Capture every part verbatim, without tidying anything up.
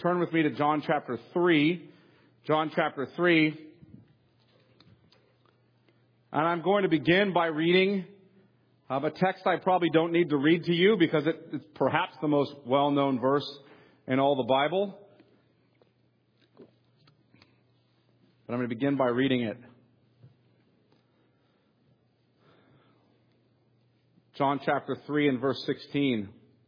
turn with me to John chapter three. John chapter three. And I'm going to begin by reading um, a text I probably don't need to read to you because it, it's perhaps the most well-known verse in all the Bible. But I'm going to begin by reading it. John chapter three and verse sixteen.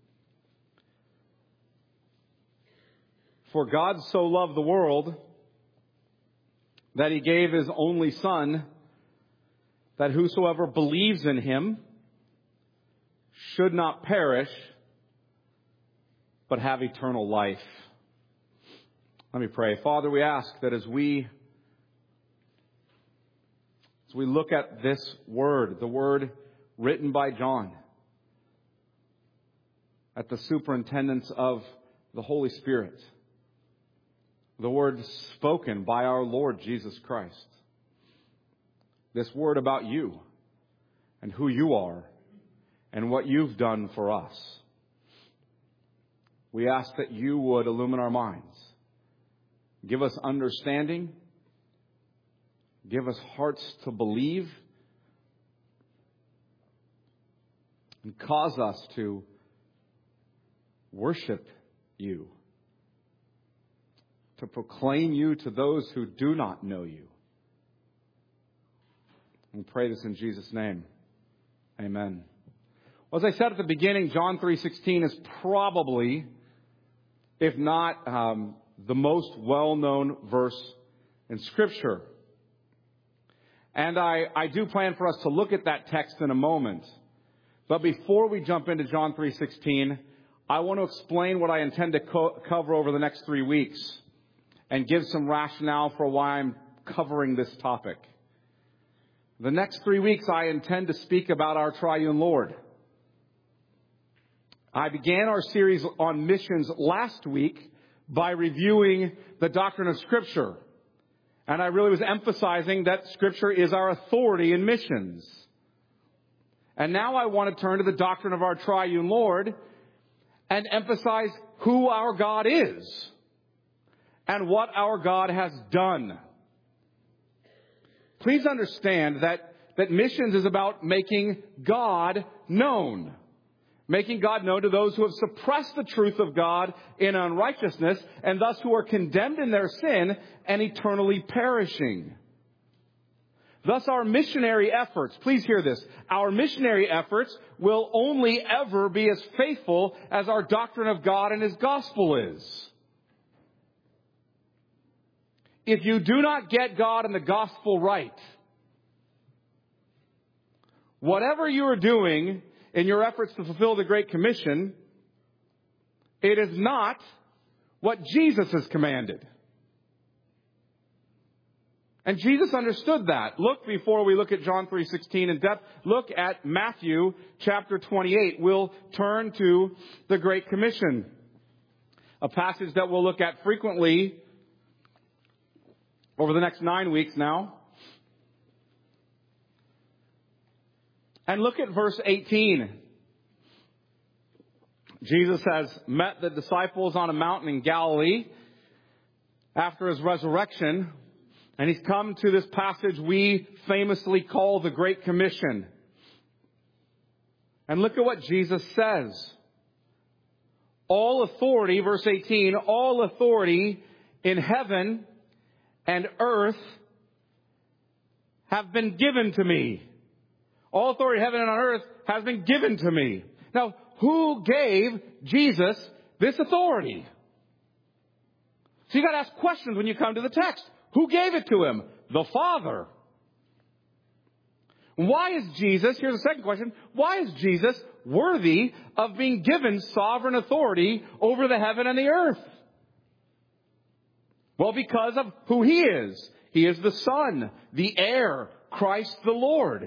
For God so loved the world that he gave his only Son, that whosoever believes in him should not perish, but have eternal life. Let me pray. Father, we ask that as we, as we look at this word, the word written by John, at the superintendence of the Holy Spirit, the word spoken by our Lord Jesus Christ, this word about you and who you are and what you've done for us. We ask that you would illumine our minds, give us understanding, give us hearts to believe, and cause us to worship you, to proclaim you to those who do not know you. We pray this in Jesus' name. Amen. Well, as I said at the beginning, John three sixteen is probably, if not um, the most well-known verse in Scripture. And I, I do plan for us to look at that text in a moment. But before we jump into John three sixteen, I want to explain what I intend to co- cover over the next three weeks and give some rationale for why I'm covering this topic. The next three weeks, I intend to speak about our triune Lord. I began our series on missions last week by reviewing the doctrine of Scripture. And I really was emphasizing that Scripture is our authority in missions. And now I want to turn to the doctrine of our triune Lord and emphasize who our God is and what our God has done. Please understand that, that missions is about making God known. Making God known to those who have suppressed the truth of God in unrighteousness and thus who are condemned in their sin and eternally perishing. Thus our missionary efforts, please hear this, our missionary efforts will only ever be as faithful as our doctrine of God and His gospel is. If you do not get God and the gospel right, whatever you are doing in your efforts to fulfill the Great Commission, it is not what Jesus has commanded. And Jesus understood that. Look, before we look at John three sixteen in depth, look at Matthew chapter twenty-eight. We'll turn to the Great Commission, a passage that we'll look at frequently over the next nine weeks now. And look at verse eighteen. Jesus has met the disciples on a mountain in Galilee after His resurrection. And He's come to this passage we famously call the Great Commission. And look at what Jesus says. All authority, verse eighteen, all authority in heaven and earth have been given to me. All authority in heaven and on earth has been given to me. Now, who gave Jesus this authority? So you got to ask questions when you come to the text. Who gave it to Him? The Father. Why is Jesus, here's the second question, why is Jesus worthy of being given sovereign authority over the heaven and the earth? Well, because of who He is. He is the Son, the heir, Christ the Lord.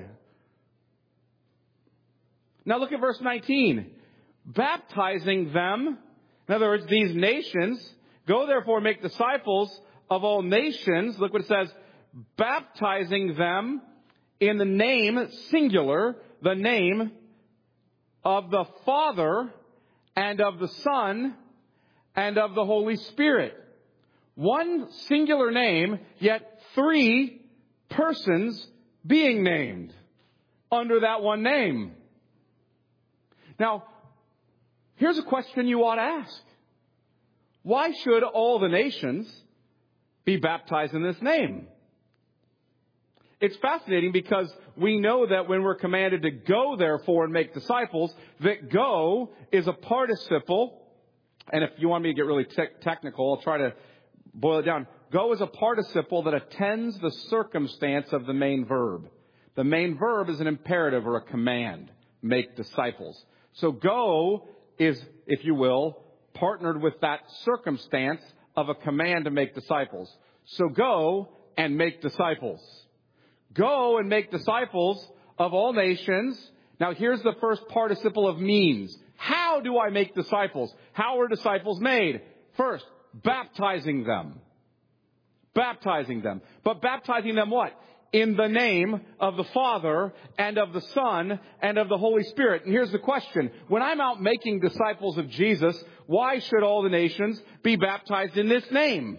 Now look at verse nineteen. Baptizing them, in other words, these nations, go therefore make disciples of all nations. Look what it says. Baptizing them in the name, singular, the name of the Father and of the Son and of the Holy Spirit. One singular name, yet three persons being named under that one name. Now, here's a question you ought to ask. Why should all the nations be baptized in this name? It's fascinating because we know that when we're commanded to go, therefore, and make disciples, that go is a participle. And if you want me to get really te- technical, I'll try to boil it down. Go is a participle that attends the circumstance of the main verb. The main verb is an imperative or a command. Make disciples. So go is, if you will, partnered with that circumstance of a command to make disciples. So go and make disciples. Go and make disciples of all nations. Now here's the first participle of means. How do I make disciples? How are disciples made? First, baptizing them. Baptizing them. But baptizing them what? In the name of the Father and of the Son and of the Holy Spirit. And here's the question. When I'm out making disciples of Jesus, why should all the nations be baptized in this name?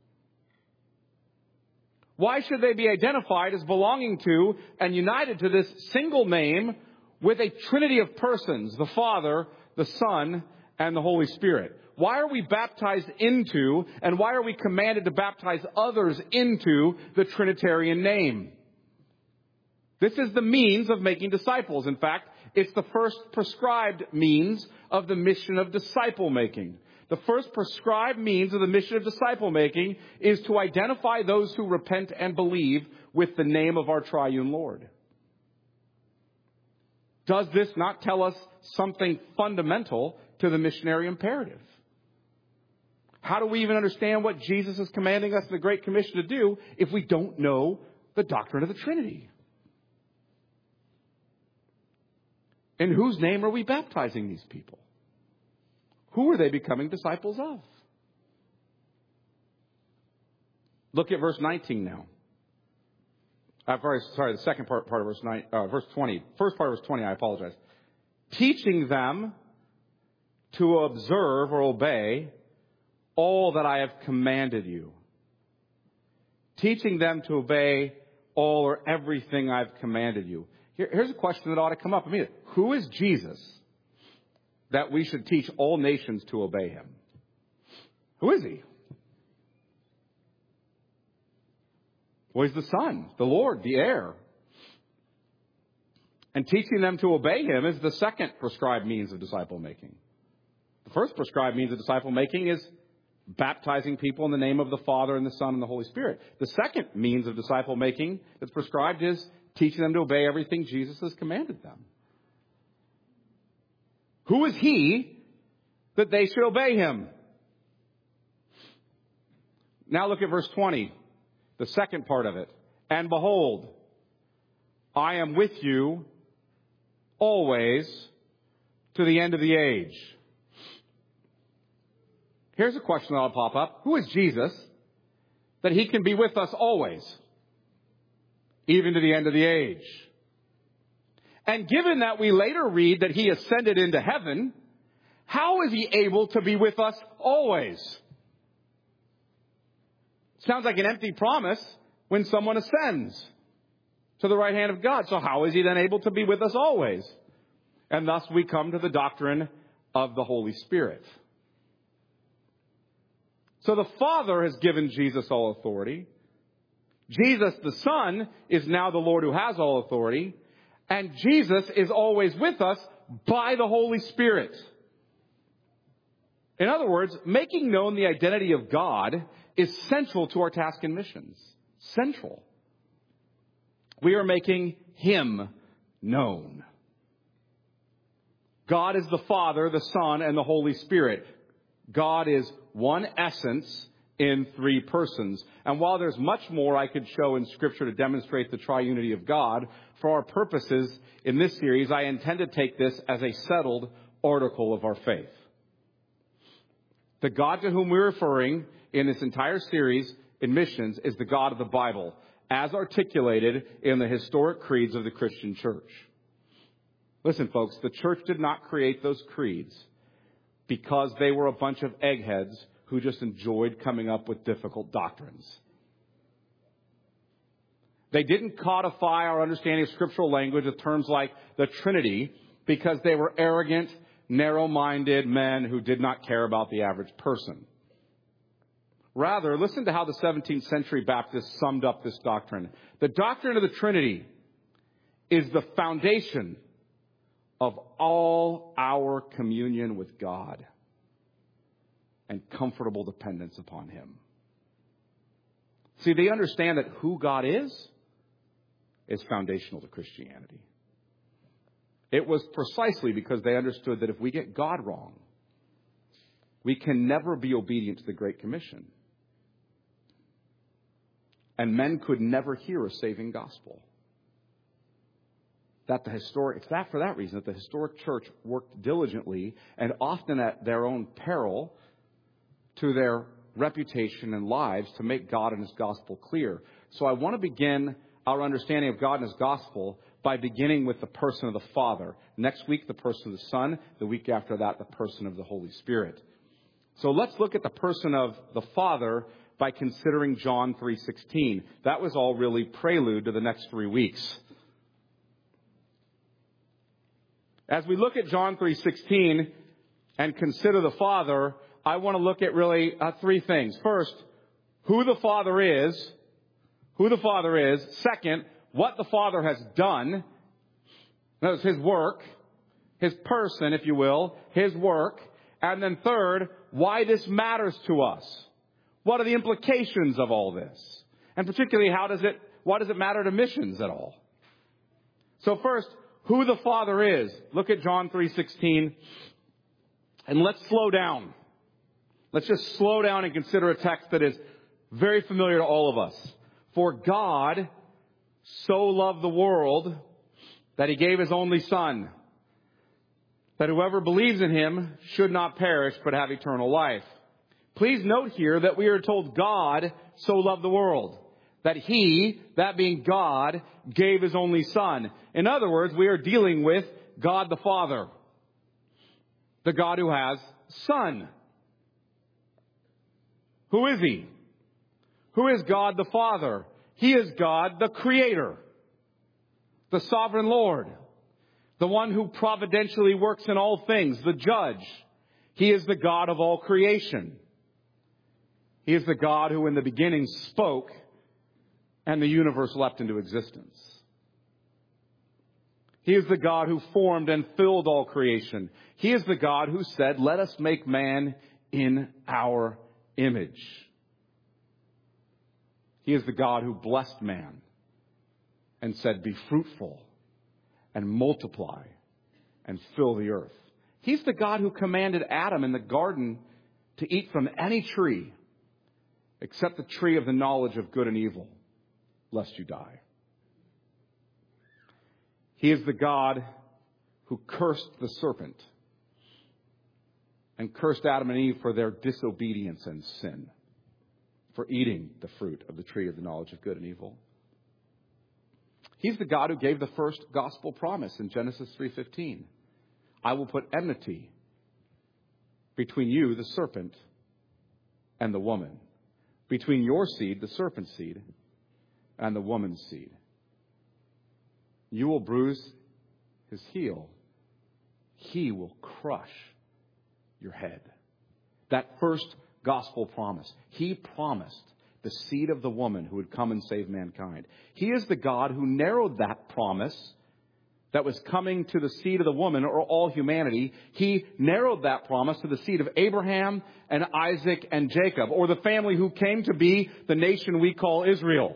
Why should they be identified as belonging to and united to this single name with a trinity of persons, the Father, the Son, and the Holy Spirit? Why are we baptized into, and why are we commanded to baptize others into the Trinitarian name? This is the means of making disciples. In fact, it's the first prescribed means of the mission of disciple making. The first prescribed means of the mission of disciple making is to identify those who repent and believe with the name of our triune Lord. Does this not tell us something fundamental to the missionary imperative? How do we even understand what Jesus is commanding us in the Great Commission to do if we don't know the doctrine of the Trinity? In whose name are we baptizing these people? Who are they becoming disciples of? Look at verse nineteen now. Uh, sorry, the second part, part of verse nine, uh, verse twenty. First part of verse twenty, I apologize. Teaching them to observe or obey all that I have commanded you. Teaching them to obey all or everything I've commanded you. Here, here's a question that ought to come up immediately. Who is Jesus that we should teach all nations to obey him? Who is he? Well, he's the Son, the Lord, the heir. And teaching them to obey him is the second prescribed means of disciple making. The first prescribed means of disciple making is baptizing people in the name of the Father and the Son and the Holy Spirit. The second means of disciple making that's prescribed is teaching them to obey everything Jesus has commanded them. Who is he that they should obey him? Now look at verse twenty, the second part of it. And behold, I am with you always to the end of the age. Here's a question that'll pop up. Who is Jesus that he can be with us always, even to the end of the age? And given that we later read that he ascended into heaven, how is he able to be with us always? Sounds like an empty promise when someone ascends to the right hand of God. So how is he then able to be with us always? And thus we come to the doctrine of the Holy Spirit. So the Father has given Jesus all authority. Jesus, the Son, is now the Lord who has all authority. And Jesus is always with us by the Holy Spirit. In other words, making known the identity of God is central to our task and missions. Central. We are making him known. God is the Father, the Son, and the Holy Spirit. God is one essence in three persons. And while there's much more I could show in Scripture to demonstrate the triunity of God, for our purposes in this series, I intend to take this as a settled article of our faith. The God to whom we're referring in this entire series in missions is the God of the Bible, as articulated in the historic creeds of the Christian church. Listen, folks, the church did not create those creeds. because they were a bunch of eggheads who just enjoyed coming up with difficult doctrines. They didn't codify our understanding of scriptural language with terms like the Trinity because they were arrogant, narrow-minded men who did not care about the average person. Rather, listen to how the seventeenth century Baptists summed up this doctrine. The doctrine of the Trinity is the foundation of all our communion with God and comfortable dependence upon Him. See, they understand that who God is is foundational to Christianity. It was precisely because they understood that if we get God wrong, we can never be obedient to the Great Commission. And men could never hear a saving gospel. That the historic, it's that for that reason that the historic church worked diligently and often at their own peril to their reputation and lives to make God and His gospel clear. So I want to begin our understanding of God and His gospel by beginning with the person of the Father. Next week, the person of the Son. The week after that, the person of the Holy Spirit. So let's look at the person of the Father by considering John three sixteen. That was all really prelude to the next three weeks. As we look at John three sixteen and consider the Father, I want to look at really uh, three things. First, who the Father is. Who the Father is. Second, what the Father has done. That was His work. His person, if you will. His work. And then third, why this matters to us. What are the implications of all this? And particularly, how does it, why does it matter to missions at all? So first, who the Father is. Look at John three sixteen. And let's slow down. Let's just slow down and consider a text that is very familiar to all of us. For God so loved the world that He gave His only Son, that whoever believes in Him should not perish but have eternal life. Please note here that we are told God so loved the world, that He, that being God, gave His only Son. In other words, we are dealing with God the Father, the God who has Son. Who is He? Who is God the Father? He is God the Creator, the Sovereign Lord, the one who providentially works in all things, the Judge. He is the God of all creation. He is the God who in the beginning spoke and the universe leapt into existence. He is the God who formed and filled all creation. He is the God who said, "Let us make man in our image." He is the God who blessed man and said, "Be fruitful and multiply and fill the earth." He's the God who commanded Adam in the garden to eat from any tree except the tree of the knowledge of good and evil, lest you die. He is the God who cursed the serpent and cursed Adam and Eve for their disobedience and sin, for eating the fruit of the tree of the knowledge of good and evil. He's the God who gave the first gospel promise in Genesis three fifteen. I will put enmity between you, the serpent, and the woman. Between your seed, the serpent's seed, and the woman's seed. You will bruise his heel. He will crush your head. That first gospel promise. He promised the seed of the woman who would come and save mankind. He is the God who narrowed that promise that was coming to the seed of the woman, or all humanity. He narrowed that promise to the seed of Abraham and Isaac and Jacob, or the family who came to be the nation we call Israel.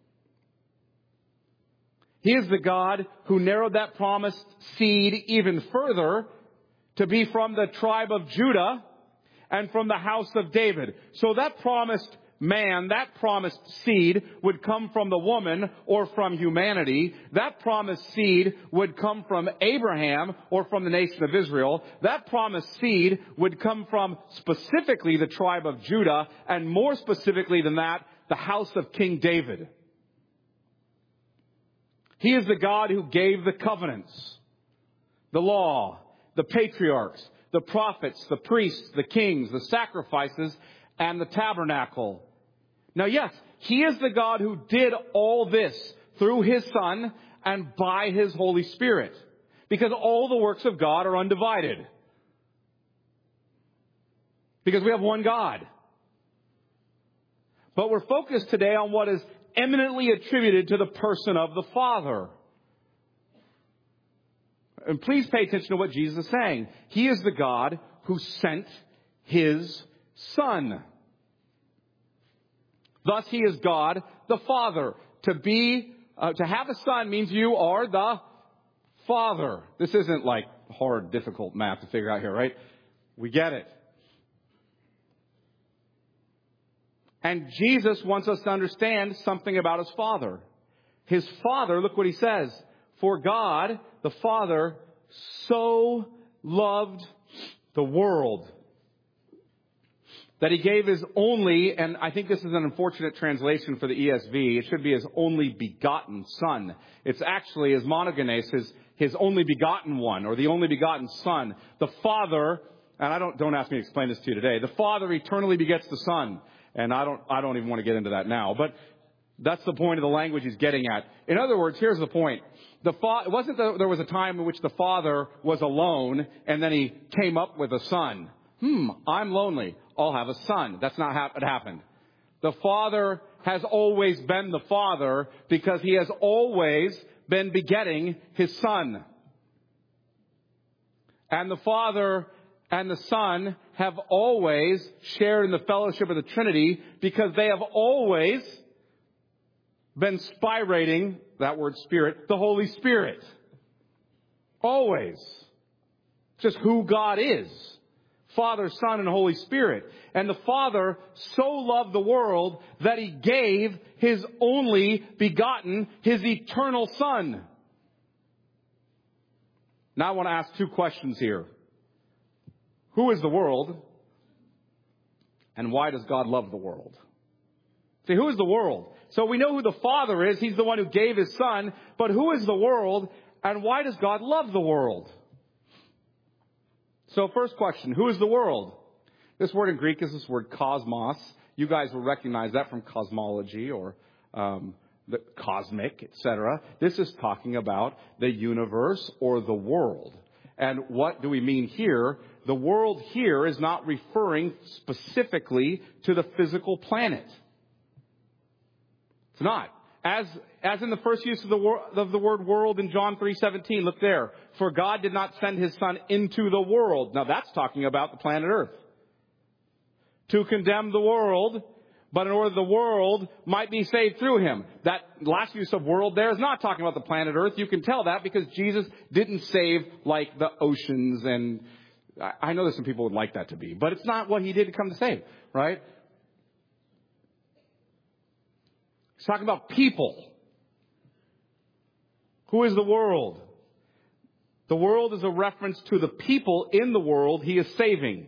He is the God who narrowed that promised seed even further to be from the tribe of Judah and from the house of David. So that promised man, that promised seed would come from the woman or from humanity. That promised seed would come from Abraham or from the nation of Israel. That promised seed would come from specifically the tribe of Judah, and more specifically than that, the house of King David. He is the God who gave the covenants, the law, the patriarchs, the prophets, the priests, the kings, the sacrifices, and the tabernacle. Now, yes, He is the God who did all this through His Son and by His Holy Spirit, because all the works of God are undivided. Because we have one God. But we're focused today on what is eminently attributed to the person of the Father. And please pay attention to what Jesus is saying. He is the God who sent His Son. Thus, He is God the Father. To be, uh, to have a son means you are the Father. This isn't like hard, difficult math to figure out here, right? We get it. And Jesus wants us to understand something about His Father. His Father, look what He says. For God, the Father, so loved the world that He gave His only, and I think this is an unfortunate translation for the E S V. It should be His only begotten Son. It's actually His monogenes, His, His only begotten one, or the only begotten Son. The Father, and I don't, don't ask me to explain this to you today. The Father eternally begets the Son. And I don't, I don't even want to get into that now. But that's the point of the language He's getting at. In other words, here's the point. The fa- it wasn't that there was a time in which the Father was alone and then He came up with a Son. Hmm, I'm lonely. I'll have a son. That's not how it happened. The Father has always been the Father because He has always been begetting His Son. And the Father and the Son have always shared in the fellowship of the Trinity because they have always been spirating, that word Spirit, the Holy Spirit. Always. Just who God is. Father, Son, and Holy Spirit. And the Father so loved the world that He gave His only begotten, His eternal Son. Now I want to ask two questions here. Who is the world? And why does God love the world? See, who is the world? So we know who the Father is. He's the one who gave His Son. But who is the world? And why does God love the world? So first question, who is the world? This word in Greek is this word cosmos. You guys will recognize that from cosmology or um, the cosmic, et cetera. This is talking about the universe or the world. And what do we mean here? The world here is not referring specifically to the physical planet. It's not. As, as in the first use of the, wor- of the word world in John three seventeen, look there. For God did not send His Son into the world. Now that's talking about the planet Earth. To condemn the world, but in order the world might be saved through Him. That last use of world there is not talking about the planet Earth. You can tell that because Jesus didn't save like the oceans, and I know there's some people who would like that to be, but it's not what He did to come to save, right? He's talking about people. Who is the world? The world is a reference to the people in the world He is saving.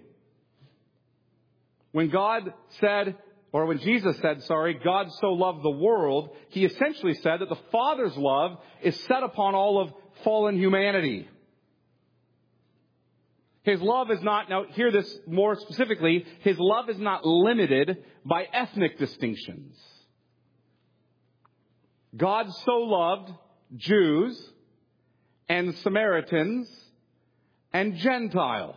When God said, or when Jesus said, sorry, God so loved the world, He essentially said that the Father's love is set upon all of fallen humanity. His love is not, now hear this more specifically, His love is not limited by ethnic distinctions. God so loved Jews and Samaritans and Gentiles.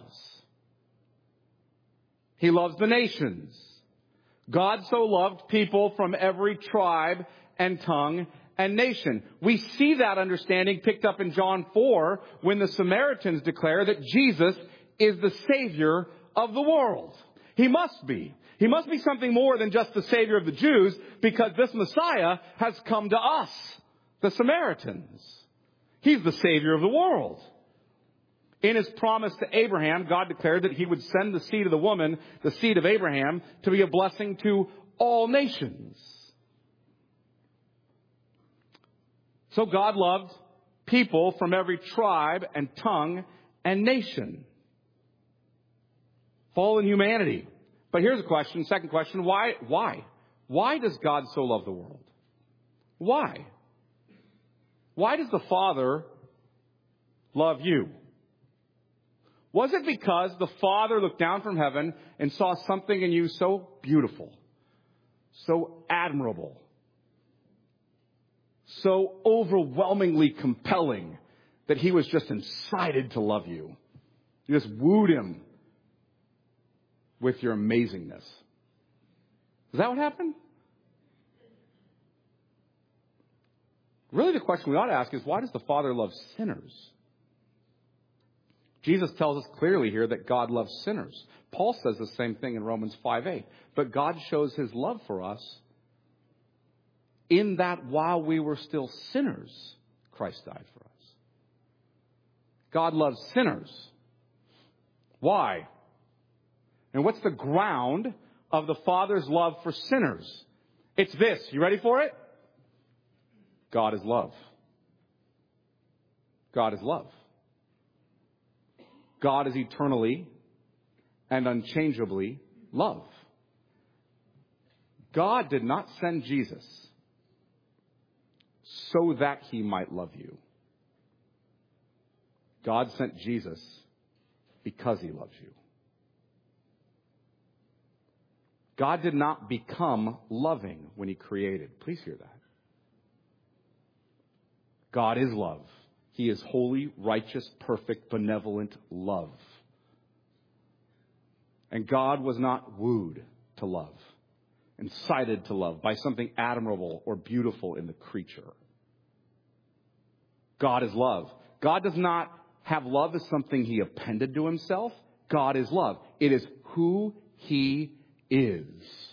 He loves the nations. God so loved people from every tribe and tongue and nation. We see that understanding picked up in John four when the Samaritans declare that Jesus is the Savior of the world. He must be. He must be something more than just the Savior of the Jews, because this Messiah has come to us, the Samaritans. He's the Savior of the world. In His promise to Abraham, God declared that He would send the seed of the woman, the seed of Abraham, to be a blessing to all nations. So God loved people from every tribe and tongue and nation. Fallen humanity. But here's a question, second question, why, why? Why does God so love the world? Why? Why does the Father love you? Was it because the Father looked down from heaven and saw something in you so beautiful, so admirable, so overwhelmingly compelling that he was just incited to love you? You just wooed him with your amazingness. Is that what happened? Really, the question we ought to ask is, why does the Father love sinners? Jesus tells us clearly here that God loves sinners. Paul says the same thing in Romans five eight. But God shows his love for us in that while we were still sinners, Christ died for us. God loves sinners. Why? And what's the ground of the Father's love for sinners? It's this. You ready for it? God is love. God is love. God is eternally and unchangeably love. God did not send Jesus so that he might love you. God sent Jesus because he loves you. God did not become loving when he created. Please hear that. God is love. He is holy, righteous, perfect, benevolent love. And God was not wooed to love, incited to love by something admirable or beautiful in the creature. God is love. God does not have love as something he appended to himself. God is love. It is who he is.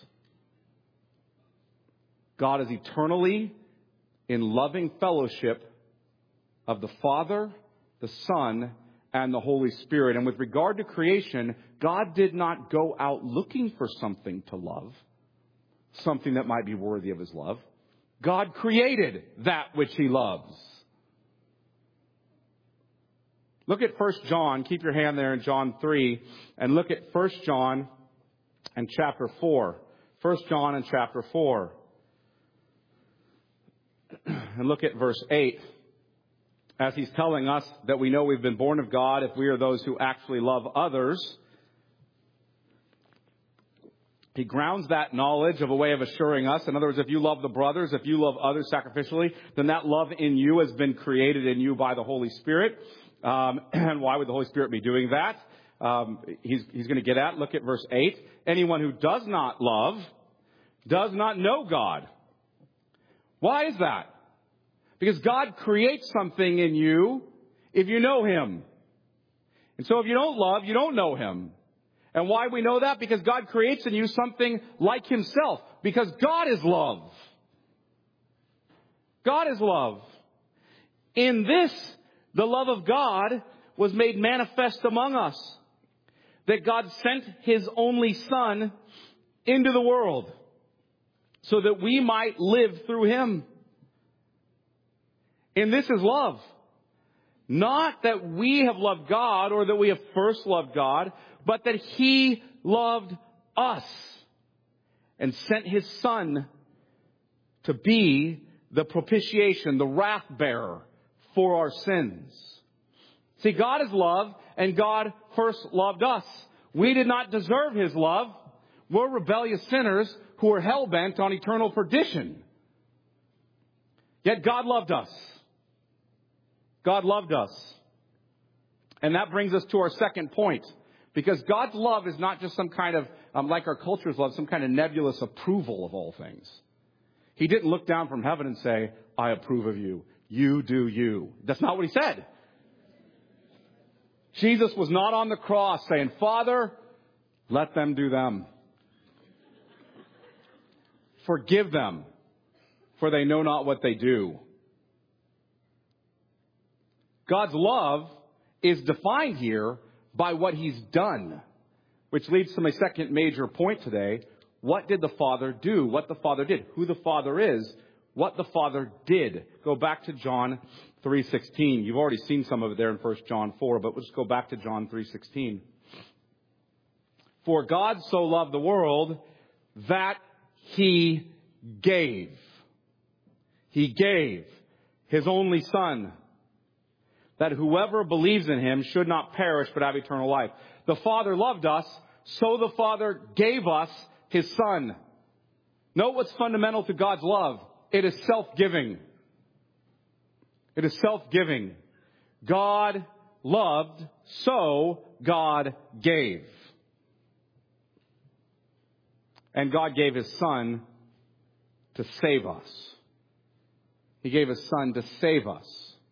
God is eternally in loving fellowship of the Father, the Son, and the Holy Spirit. And with regard to creation, God did not go out looking for something to love, something that might be worthy of his love. God created that which he loves. Look at First John. Keep your hand there in John three. And look at First John and chapter four. First John and chapter four. And look at verse eight. As he's telling us that we know we've been born of God if we are those who actually love others. He grounds that knowledge of a way of assuring us. In other words, if you love the brothers, if you love others sacrificially, then that love in you has been created in you by the Holy Spirit. Um, and why would the Holy Spirit be doing that? Um, he's, he's going to get at. Look at verse eight. Anyone who does not love does not know God. Why is that? Because God creates something in you if you know him. And so if you don't love, you don't know him. And why we know that? Because God creates in you something like himself. Because God is love. God is love. In this, the love of God was made manifest among us. That God sent his only Son into the world so that we might live through him. And this is love. Not that we have loved God or that we have first loved God, but that he loved us and sent his Son to be the propitiation, the wrath bearer for our sins. See, God is love, and God first loved us. We did not deserve his love. We're rebellious sinners who are hell-bent on eternal perdition. Yet God loved us. God loved us. And that brings us to our second point. Because God's love is not just some kind of, um, like our culture's love, some kind of nebulous approval of all things. He didn't look down from heaven and say, I approve of you. You do you. That's not what he said. Jesus was not on the cross saying, Father, let them do them. Forgive them, for they know not what they do. God's love is defined here by what he's done, which leads to my second major point today. What did the Father do? What the Father did. Who the Father is. What the Father did. Go back to John three sixteen. You've already seen some of it there in First John four, but we'll just go back to John three sixteen. For God so loved the world that he gave. He gave his only Son, that whoever believes in him should not perish but have eternal life. The Father loved us, so the Father gave us his Son. Note what's fundamental to God's love. It is self-giving. It is self-giving. God loved, so God gave. And God gave his Son to save us. He gave his Son to save us.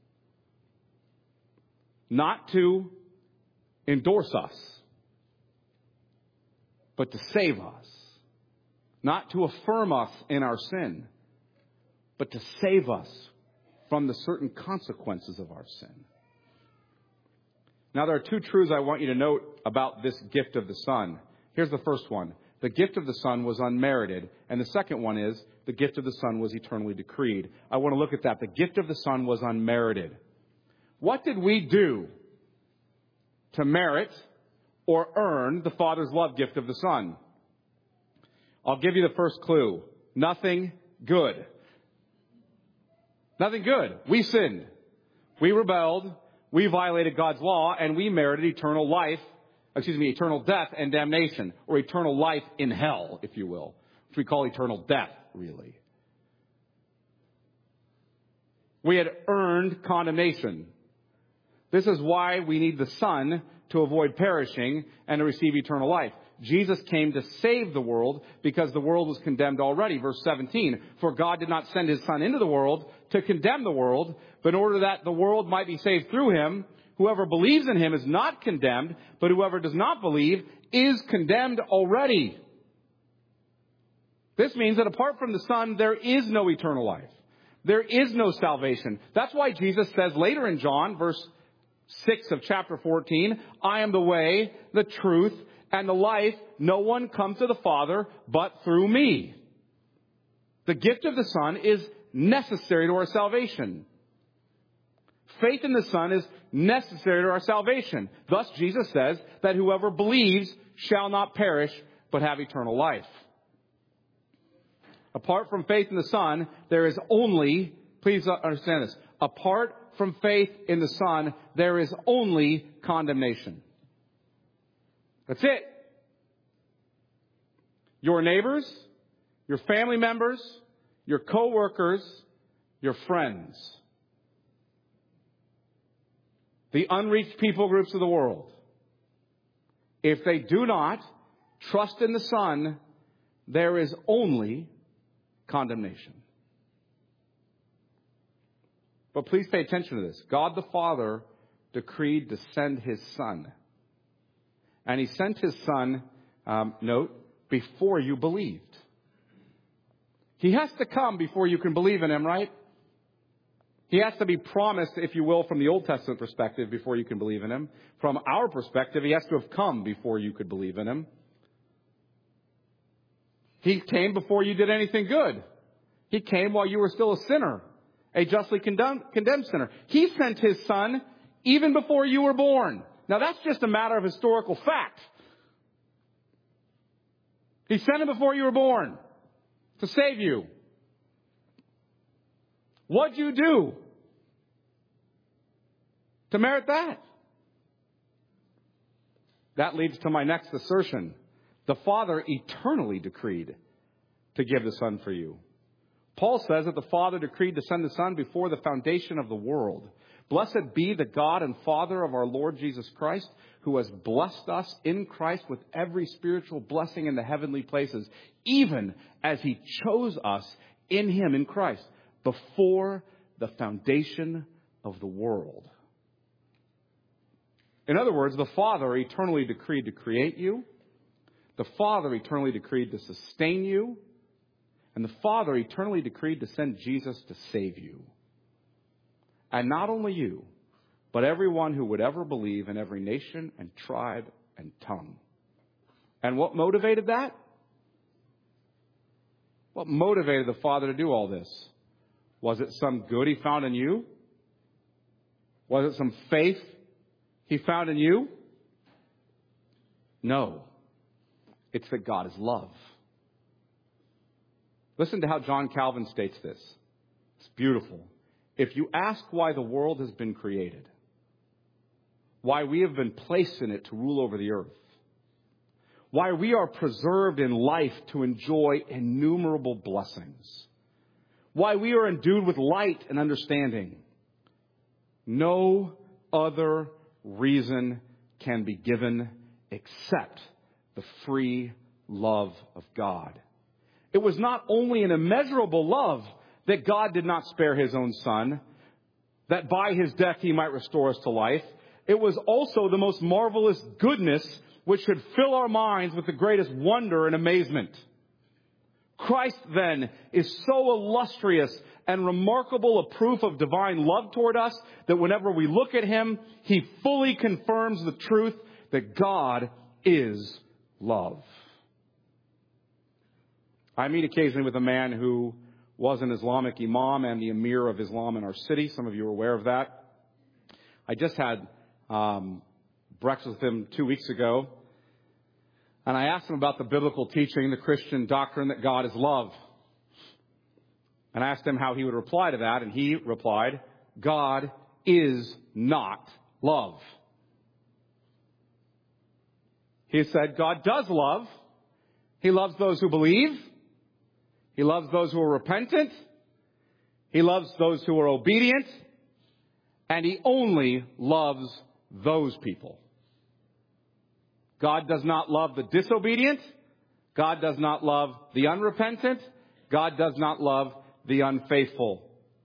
Not to endorse us, but to save us. Not to affirm us in our sin, but to save us from the certain consequences of our sin. Now, there are two truths I want you to note about this gift of the Son. Here's the first one. The gift of the Son was unmerited. And the second one is, the gift of the Son was eternally decreed. I want to look at that. The gift of the Son was unmerited. What did we do to merit or earn the Father's love gift of the Son? I'll give you the first clue. Nothing good. Nothing good. We sinned. We rebelled. We violated God's law, and we merited eternal life, excuse me, eternal death and damnation, or eternal life in hell, if you will, which we call eternal death, really. We had earned condemnation. This is why we need the Son to avoid perishing and to receive eternal life. Jesus came to save the world because the world was condemned already. Verse seventeen, for God did not send his Son into the world to condemn the world, but in order that the world might be saved through him. Whoever believes in him is not condemned, but whoever does not believe is condemned already. This means that apart from the Son, there is no eternal life. There is no salvation. That's why Jesus says later in John, verse six of chapter fourteen, I am the way, the truth, and the life. No one comes to the Father but through me. The gift of the Son is necessary to our salvation. Faith in the Son is necessary to our salvation. Thus, Jesus says that whoever believes shall not perish but have eternal life. Apart from faith in the Son, there is only, please understand this, apart from faith in the Son, there is only condemnation. That's it. Your neighbors, your family members, your co-workers, your friends, the unreached people groups of the world, if they do not trust in the Son, there is only condemnation. But please pay attention to this. God the Father decreed to send his Son. And he sent his Son, um, note, before you believed. He has to come before you can believe in him, right? He has to be promised, if you will, from the Old Testament perspective before you can believe in him. From our perspective, he has to have come before you could believe in him. He came before you did anything good. He came while you were still a sinner, a justly condemned, condemned sinner. He sent his Son even before you were born. Now, that's just a matter of historical fact. He sent him before you were born to save you. What'd you do to merit that? That leads to my next assertion. The Father eternally decreed to give the Son for you. Paul says that the Father decreed to send the Son before the foundation of the world. Blessed be the God and Father of our Lord Jesus Christ, who has blessed us in Christ with every spiritual blessing in the heavenly places, even as he chose us in him, in Christ, before the foundation of the world. In other words, the Father eternally decreed to create you. The Father eternally decreed to sustain you. And the Father eternally decreed to send Jesus to save you. And not only you, but everyone who would ever believe in every nation and tribe and tongue. And what motivated that? What motivated the Father to do all this? Was it some good he found in you? Was it some faith he found in you? No. It's that God is love. Listen to how John Calvin states this. It's beautiful. If you ask why the world has been created, why we have been placed in it to rule over the earth, why we are preserved in life to enjoy innumerable blessings, why we are endued with light and understanding. No other reason can be given except the free love of God. It was not only an immeasurable love that God did not spare his own Son, that by his death he might restore us to life. It was also the most marvelous goodness which should fill our minds with the greatest wonder and amazement. Christ, then, is so illustrious and remarkable a proof of divine love toward us that whenever we look at him, he fully confirms the truth that God is love. I meet occasionally with a man who was an Islamic imam and the emir of Islam in our city. Some of you are aware of that. I just had um, breakfast with him two weeks ago, and I asked him about the biblical teaching, the Christian doctrine that God is love. And I asked him how he would reply to that, and he replied, God is not love. He said, God does love. He loves those who believe. He loves those who are repentant. He loves those who are obedient. And he only loves those people. God does not love the disobedient. God does not love the unrepentant. God does not love the unfaithful.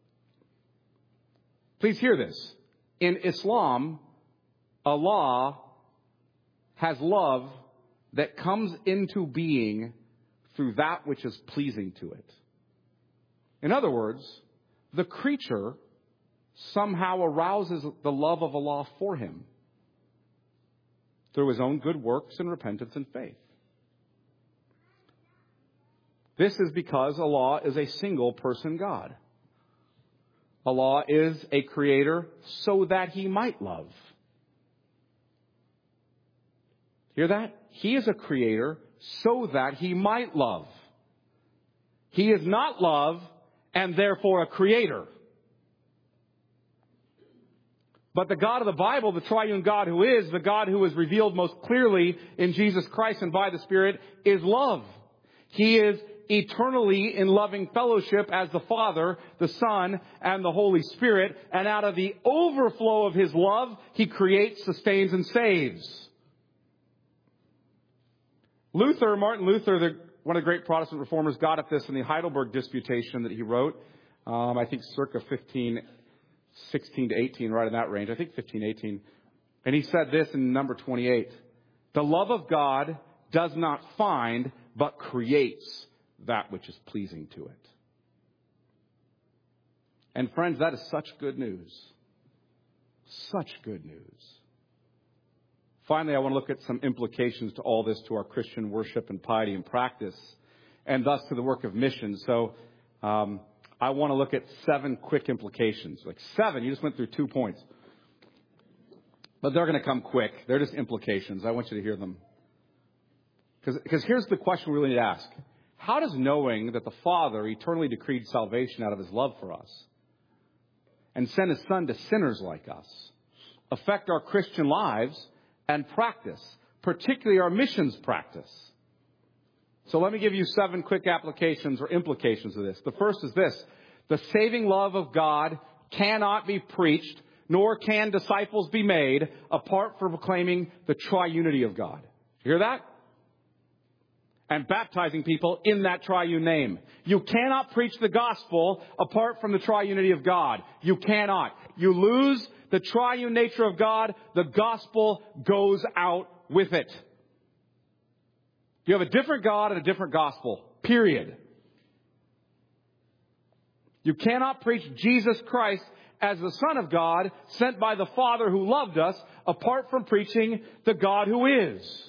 Please hear this. In Islam, Allah has love that comes into being through that which is pleasing to it. In other words, the creature somehow arouses the love of Allah for him through his own good works and repentance and faith. This is because Allah is a single person God. Allah is a creator so that he might love. Hear that? He is a creator so that he might love. He is not love and therefore a creator. But the God of the Bible, the triune God who is, the God who is revealed most clearly in Jesus Christ and by the Spirit, is love. He is eternally in loving fellowship as the Father, the Son, and the Holy Spirit. And out of the overflow of his love, he creates, sustains, and saves. Luther, Martin Luther, the, one of the great Protestant reformers, got at this in the Heidelberg Disputation that he wrote, um, I think circa fifteen sixteen to eighteen, right in that range. I think fifteen, eighteen. And he said this in number twenty-eight. The love of God does not find, but creates that which is pleasing to it. And friends, that is such good news. Such good news. Finally, I want to look at some implications to all this to our Christian worship and piety and practice, and thus to the work of mission. So, um, I want to look at seven quick implications. Like seven, you just went through two points. But they're going to come quick. They're just implications. I want you to hear them. Because here's the question we really need to ask. How does knowing that the Father eternally decreed salvation out of his love for us and sent his Son to sinners like us affect our Christian lives and practice, particularly our missions practice? So let me give you seven quick applications or implications of this. The first is this. The saving love of God cannot be preached, nor can disciples be made apart from proclaiming the triunity of God. You hear that? And baptizing people in that triune name. You cannot preach the gospel apart from the triunity of God. You cannot. You lose the triune nature of God, the gospel goes out with it. You have a different God and a different gospel. Period. You cannot preach Jesus Christ as the Son of God, sent by the Father who loved us, apart from preaching the God who is.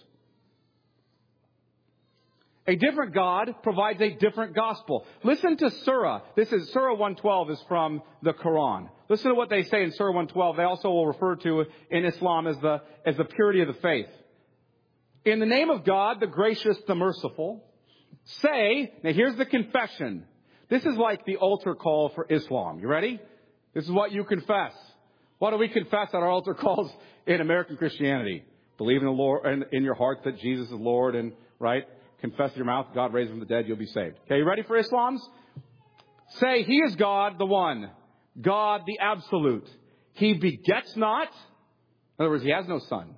A different God provides a different gospel. Listen to Surah. This is Surah one twelve is from the Quran. Listen to what they say in Surah one twelve. They also will refer to in Islam as the, as the purity of the faith. In the name of God, the gracious, the merciful, say, now here's the confession. This is like the altar call for Islam. You ready? This is what you confess. What do we confess at our altar calls in American Christianity? Believe in the Lord, in, in your heart that Jesus is Lord, and right? Confess in your mouth, God raised him from the dead, you'll be saved. Okay, you ready for Islam's? Say, He is God, the one. God, the absolute. He begets not. In other words, He has no son.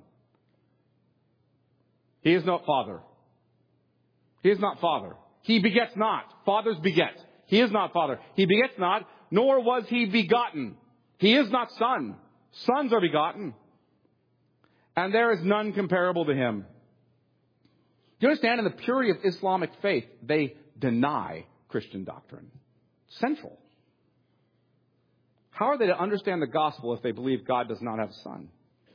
He is not father. He is not father. He begets not. Fathers beget. He is not father. He begets not, nor was He begotten. He is not son. Sons are begotten. And there is none comparable to Him. Do you understand? In the purity of Islamic faith, they deny Christian doctrine. Central. How are they to understand the gospel if they believe God does not have a son?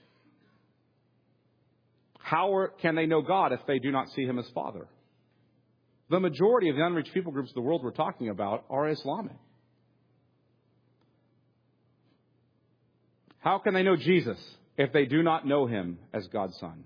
How are, can they know God if they do not see Him as Father? The majority of the unreached people groups of the world we're talking about are Islamic. How can they know Jesus if they do not know Him as God's Son?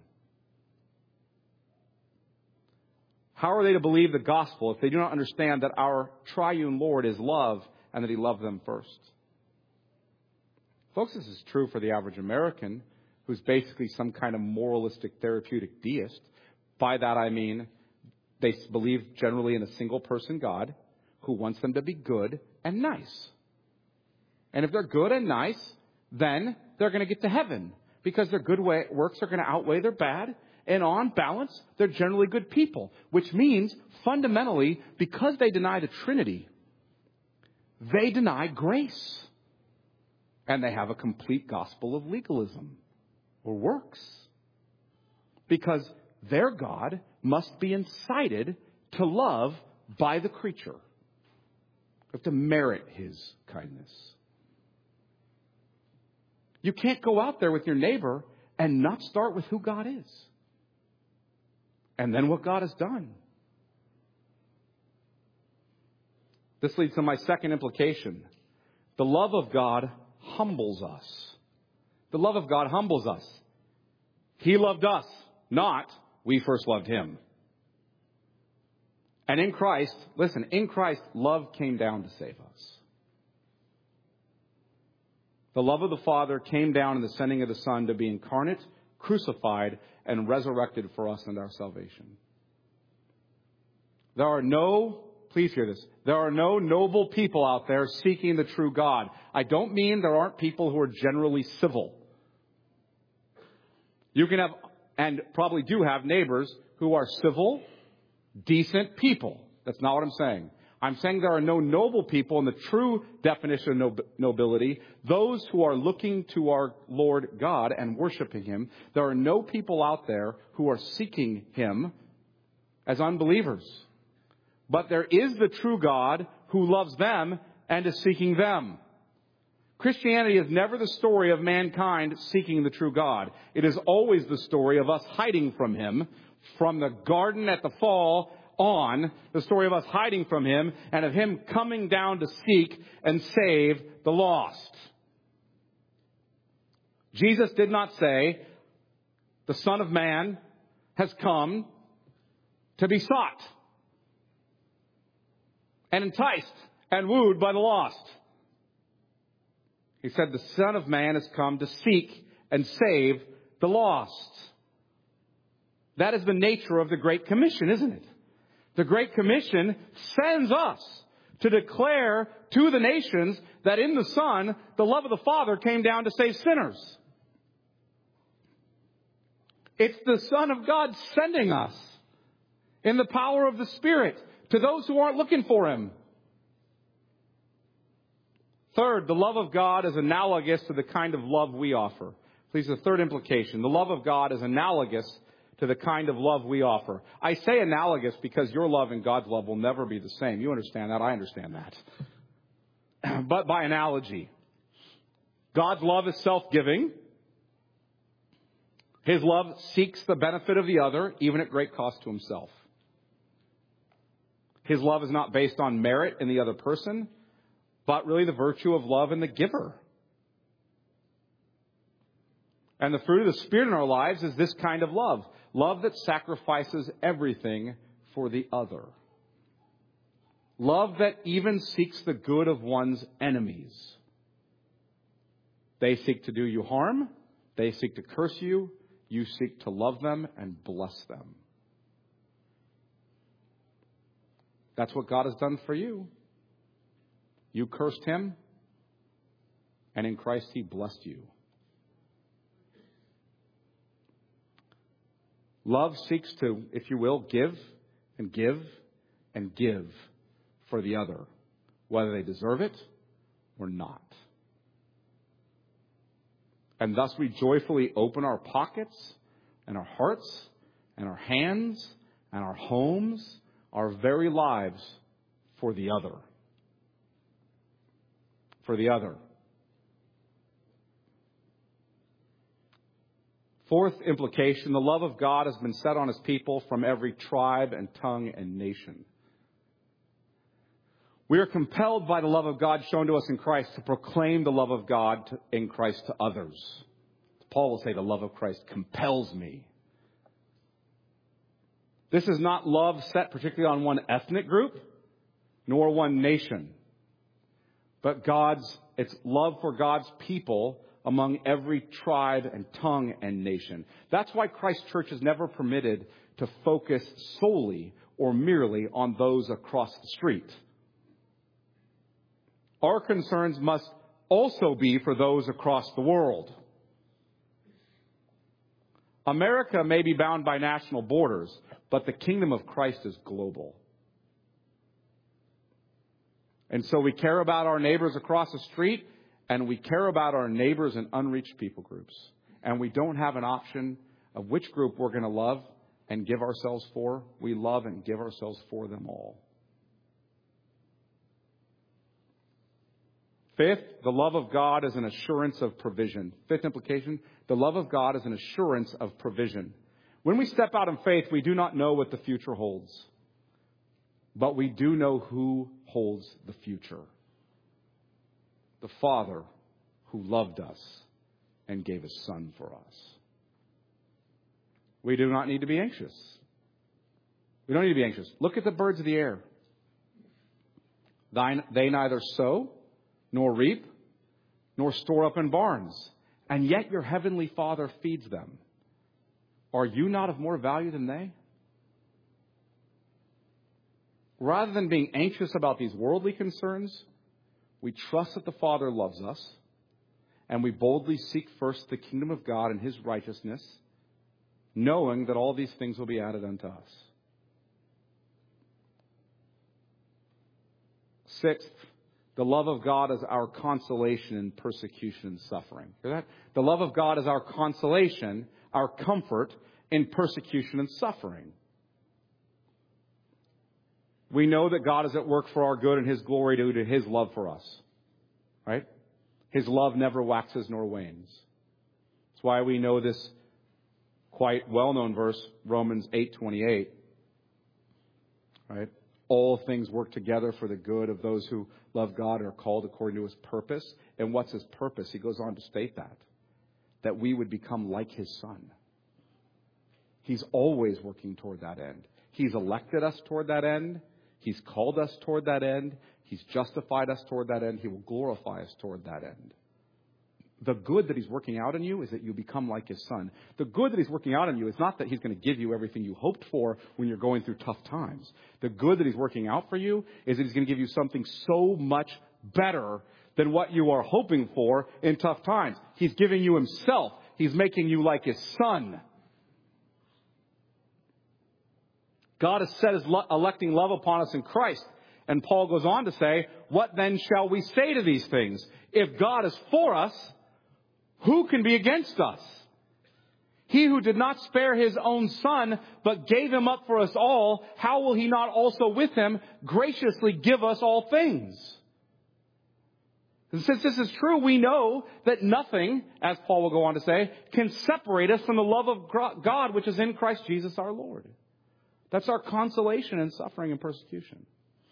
How are they to believe the gospel if they do not understand that our triune Lord is love and that He loved them first? Folks, this is true for the average American, who's basically some kind of moralistic therapeutic deist. By that I mean they believe generally in a single person God who wants them to be good and nice. And if they're good and nice, then they're going to get to heaven because their good way, works are going to outweigh their bad. And on balance, they're generally good people, which means fundamentally, because they deny the Trinity, they deny grace. And they have a complete gospel of legalism or works. Because their God must be incited to love by the creature. You have to merit His kindness. You can't go out there with your neighbor and not start with who God is. And then what God has done. This leads to my second implication. The love of God humbles us. The love of God humbles us. He loved us, not we first loved Him. And in Christ, listen, in Christ, love came down to save us. The love of the Father came down in the sending of the Son to be incarnate, crucified, and resurrected for us and our salvation. There are no, please hear this, there are no noble people out there seeking the true God. I don't mean there aren't people who are generally civil. You can have, and probably do have, neighbors who are civil, decent people. That's not what I'm saying. I'm saying there are no noble people in the true definition of nobility, those who are looking to our Lord God and worshiping Him. There are no people out there who are seeking Him as unbelievers. But there is the true God who loves them and is seeking them. Christianity is never the story of mankind seeking the true God. It is always the story of us hiding from Him, from the garden at the fall on, the story of us hiding from Him and of Him coming down to seek and save the lost. Jesus did not say, the Son of Man has come to be sought and enticed and wooed by the lost. He said, the Son of Man has come to seek and save the lost. That is the nature of the Great Commission, isn't it? The Great Commission sends us to declare to the nations that in the Son, the love of the Father came down to save sinners. It's the Son of God sending us in the power of the Spirit to those who aren't looking for Him. Third, the love of God is analogous to the kind of love we offer. Please, the third implication. The love of God is analogous to the kind of love we offer. I say analogous because your love and God's love will never be the same. You understand that? I understand that. But by analogy, God's love is self-giving. His love seeks the benefit of the other, even at great cost to Himself. His love is not based on merit in the other person, but really the virtue of love in the giver. And the fruit of the Spirit in our lives is this kind of love. Love that sacrifices everything for the other. Love that even seeks the good of one's enemies. They seek to do you harm. They seek to curse you. You seek to love them and bless them. That's what God has done for you. You cursed him, and in Christ he blessed you. Love seeks to, if you will, give and give and give for the other, whether they deserve it or not. And thus we joyfully open our pockets and our hearts and our hands and our homes, our very lives for the other. For the other. Fourth implication, the love of God has been set on his people from every tribe and tongue and nation. We are compelled by the love of God shown to us in Christ to proclaim the love of God to, in Christ to others. Paul will say the love of Christ compels me. This is not love set particularly on one ethnic group, nor one nation. But God's, it's love for God's people among every tribe and tongue and nation. That's why Christ's church is never permitted to focus solely or merely on those across the street. Our concerns must also be for those across the world. America may be bound by national borders, but the kingdom of Christ is global. And so we care about our neighbors across the street, and we care about our neighbors in unreached people groups. And we don't have an option of which group we're going to love and give ourselves for. We love and give ourselves for them all. Fifth, the love of God is an assurance of provision. Fifth implication, the love of God is an assurance of provision. When we step out in faith, we do not know what the future holds. But we do know who holds the future. The Father who loved us and gave his Son for us. We do not need to be anxious. We don't need to be anxious. Look at the birds of the air. They neither sow nor reap nor store up in barns, and yet your heavenly Father feeds them. Are you not of more value than they? Rather than being anxious about these worldly concerns, we trust that the Father loves us, and we boldly seek first the kingdom of God and his righteousness, knowing that all these things will be added unto us. Sixth, the love of God is our consolation in persecution and suffering. Hear that? The love of God is our consolation, our comfort in persecution and suffering. We know that God is at work for our good and his glory due to his love for us. Right? His love never waxes nor wanes. That's why we know this quite well-known verse, Romans eight twenty-eight. Right? All things work together for the good of those who love God and are called according to his purpose. And what's his purpose? He goes on to state that. That we would become like his Son. He's always working toward that end. He's elected us toward that end. He's called us toward that end. He's justified us toward that end. He will glorify us toward that end. The good that he's working out in you is that you become like his Son. The good that he's working out in you is not that he's going to give you everything you hoped for when you're going through tough times. The good that he's working out for you is that he's going to give you something so much better than what you are hoping for in tough times. He's giving you himself. He's making you like his Son. God has set his electing love upon us in Christ. And Paul goes on to say, what then shall we say to these things? If God is for us, who can be against us? He who did not spare his own Son, but gave him up for us all, how will he not also with him graciously give us all things? And since this is true, we know that nothing, as Paul will go on to say, can separate us from the love of God which is in Christ Jesus our Lord. That's our consolation in suffering and persecution.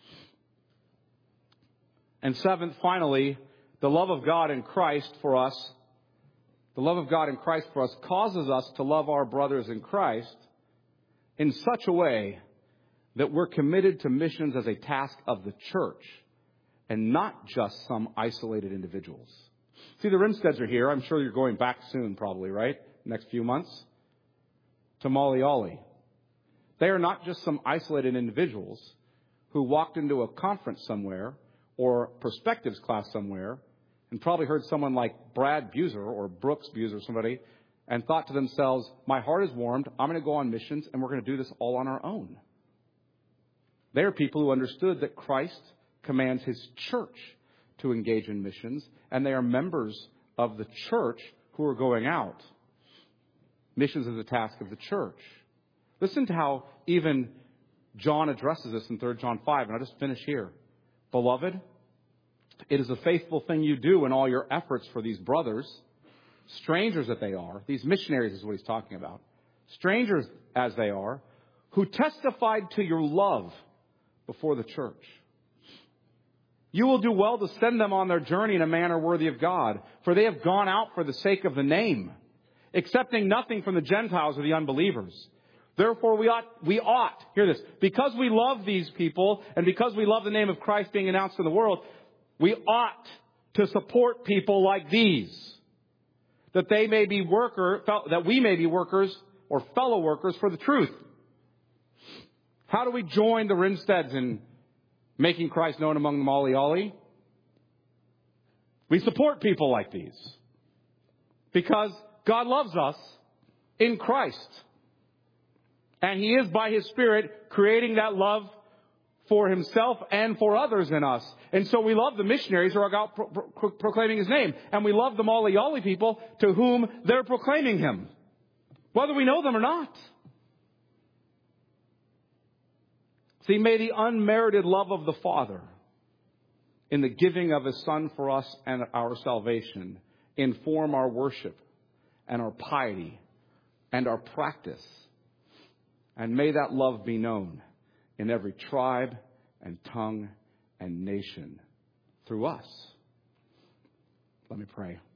And seventh, finally, the love of God in Christ for us, the love of God in Christ for us causes us to love our brothers in Christ in such a way that we're committed to missions as a task of the church and not just some isolated individuals. See, the Rimsteads are here. I'm sure you're going back soon, probably, right? Next few months. To Moleoli. They are not just some isolated individuals who walked into a conference somewhere or perspectives class somewhere and probably heard someone like Brad Buser or Brooks Buser or somebody and thought to themselves, my heart is warmed, I'm going to go on missions, and we're going to do this all on our own. They are people who understood that Christ commands his church to engage in missions, and they are members of the church who are going out. Missions is a task of the church. Listen to how even John addresses this in Third John five, and I'll just finish here. Beloved, it is a faithful thing you do in all your efforts for these brothers, strangers that they are. These missionaries is what he's talking about. Strangers as they are, who testified to your love before the church. You will do well to send them on their journey in a manner worthy of God, for they have gone out for the sake of the name, accepting nothing from the Gentiles or the unbelievers. Therefore, we ought, we ought, hear this, because we love these people and because we love the name of Christ being announced in the world, we ought to support people like these, that they may be worker, that we may be workers or fellow workers for the truth. How do we join the Rimsteads in making Christ known among the Moleoli? We support people like these because God loves us in Christ. And he is, by his Spirit, creating that love for himself and for others in us. And so we love the missionaries who are out pro- pro- proclaiming his name. And we love the Moleoli people to whom they're proclaiming him, whether we know them or not. See, may the unmerited love of the Father in the giving of his Son for us and our salvation inform our worship and our piety and our practice. And may that love be known in every tribe and tongue and nation through us. Let me pray.